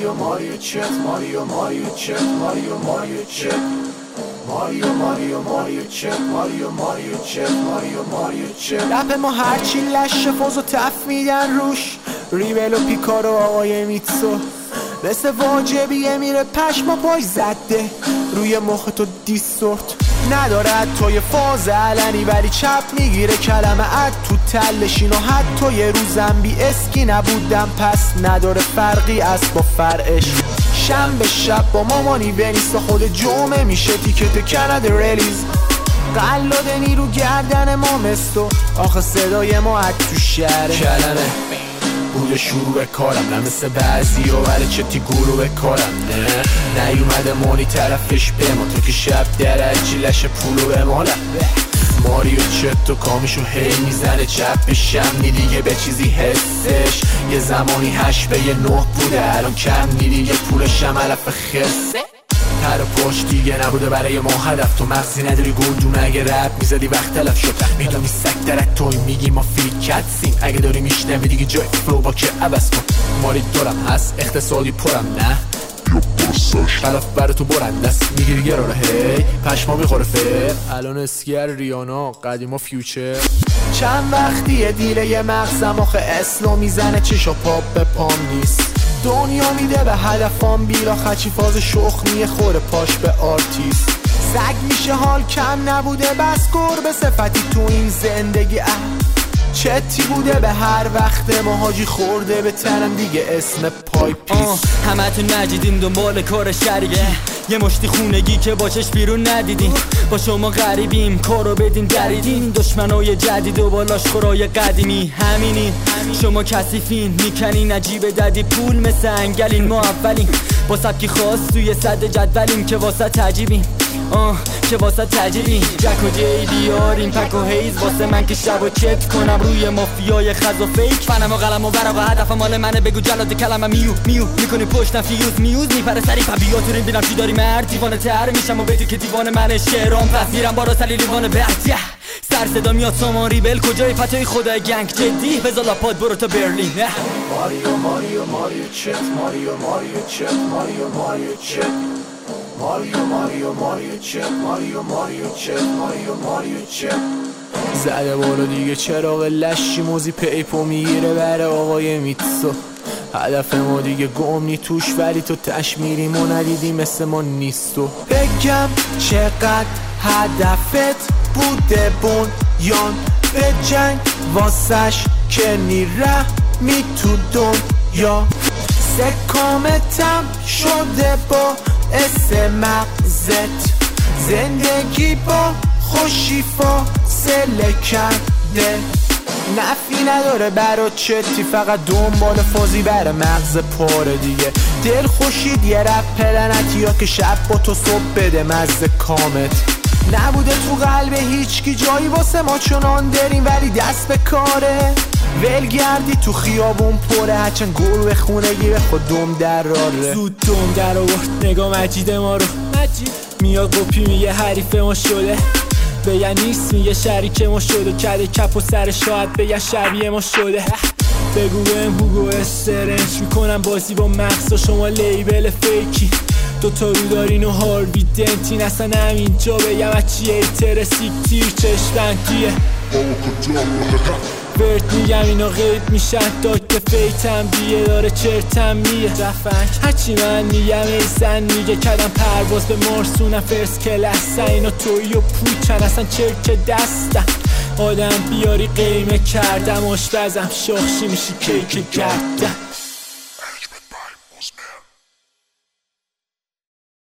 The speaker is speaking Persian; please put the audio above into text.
Mario chat Mario chat Mario chat Mario chat Mario chat رپ ما هرچی لشه فوزو تف میدن روش ریبل و پیکارو آقای میتسو مثل واجبیه میره پشما پای زده روی مخ تو دیستورت ندارد توی فاز علنی ولی چپ میگیره کلمه اد تو تلشین و حتی یه روزم بی اسکی نبودم پس نداره فرقی از با فرعش شنبه شب با مامانی ونیس تا خود جمعه میشه تیکت کند ریلیز قلاد نیرو گردن ما مستو آخه صدای ما اد تو شهره کلمه بوده شروع کارم نه مثل بعضی و ولی چتی گروه کارم نه نیومده مانی طرفش به ما تو که شب درجی لشه پولو به مالم ماریو چت و کامیشو هی میزنه چپ شمنی دیگه به چیزی حسش یه زمانی 8 به 9 بوده الان کم دیگه پولشم علف خسه هر پشت دیگه نبوده برای ما هدف تو مغزی نداری گلدون اگه رپ میزدی وقت تلف شد میدونی سگ درک توی میگی ما فیکت سیم اگه داری میشنوی دیگه جای فلو با که عوض کن ماری دارم هست اقتصادی پرم نه خلاف برای تو برنده است میگیری گراره هی پشما میخوره فر الان اسکر ریانا قدیما فیوچر چند وقتیه دیره یه مغزم آخه اسلو میزنه چشا پاپ به پام نیست دنیا میده به هدفام بیرا خچی فاز شخ میخوره پاش به آرتیست سگ میشه حال کم نبوده بس گربه صفتی تو این زندگی چتی بوده به هر وقت ما حاجی خورده به تنم دیگه اسم پای پیس همه تو نجیدین دنبال کار شریکی یه مشتی خونگی که با چش بیرون ندیدین با شما غریبیم کارو بدین دریدین دشمنای جدید و بالاش خورای قدیمی همینین شما کثیفین میکنین عجیب ددی پول مثل انگلین ما اولین با سبکی خاص توی صد جدولیم که واسه تجیبیم که واسه تجیبیم جک و جی بیاریم پک و هیز واسه من که شب و چت کنم روی مافیای خز و فیک فنم و قلم و ورق و هدف مال منه بگو جلاد کلمه میو میکنی پشتم فیوز میوز میپره سری پبیاتورین بینم چی داری مرد دیوانه تر میشم و بدی که دیوانه منه شعرام پس میرم بارا سلی لیوانه بحتیه سر صدا میاد سامان ریبل کجای پتوی خدای گنگ جدی بزا لاپاد برو تا برلین ماریو چت ماریو چت ماریو چت ماریو چت زده بالا دیگه چراغ لشی موزی پیپو میگیره بره آقای میتسو هدف ما دیگه گمنی توش ولی تو تش میریم و ندیدی مثل ما نیستو بگم چقدر هدفت بوده بنیان به جنگ واسش که نیره می تو دنیا سکامتم شده با اسم مغزت زندگی با خوشی فاصله کرده نفی نداره برا چتی فقط دنبال فازی بره مغز پاره دیگه دل خوشید یه رپ پلنتی یا که شب با تو صبح بده مزه کامت نبوده تو قلب هیچکی جایی واسه ما چنان داریم ولی دست به کاره ولگردی تو خیابون پره هرچند گروه خونگی به خود دم در راره زود دم در آورد نگاه مجید ما رو میاد گپی میگه حریف ما شده بگن نیست میگه شریک ما شده کده کپ و سر شاید بگن شبیه ما شده بگو بهم هوگو استرنج میکنم بازی با مغز و شما لیبل فیکی دوتا رو دارین و هاروی دنتین اصلا همینجا بگم اچی ایتر سیکتیر چشتنگیه برد میگم اینا غیب میشن داکت فیتم بیه داره چرتم میه رفنگ هرچی من میگم ایزن میگه کدم پرواز به مارسونم فرس کلستن اینا توی و پوچن اصلا چرک دستن آدم بیاری قیمه کردم آشپزم شاخشی میشی کیک گردم